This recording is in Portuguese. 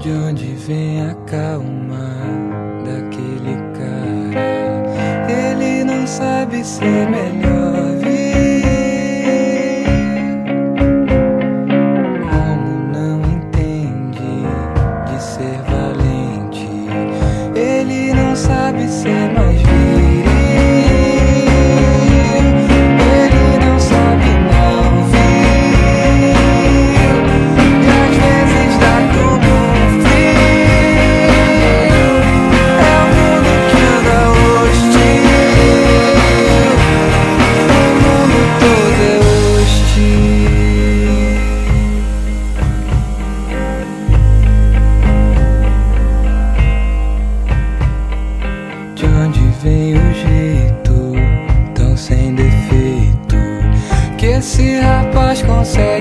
De onde vem a calma daquele cara? Ele não sabe ser melhor vir. Como não entende de ser valente? Ele não sabe ser mais viril. Ele não sabe não vir. E às vezes dá como um frio. É o mundo que anda hostil. O mundo todo é hostil. De onde vem o jeito tão sem defeito que esse rapaz consegue?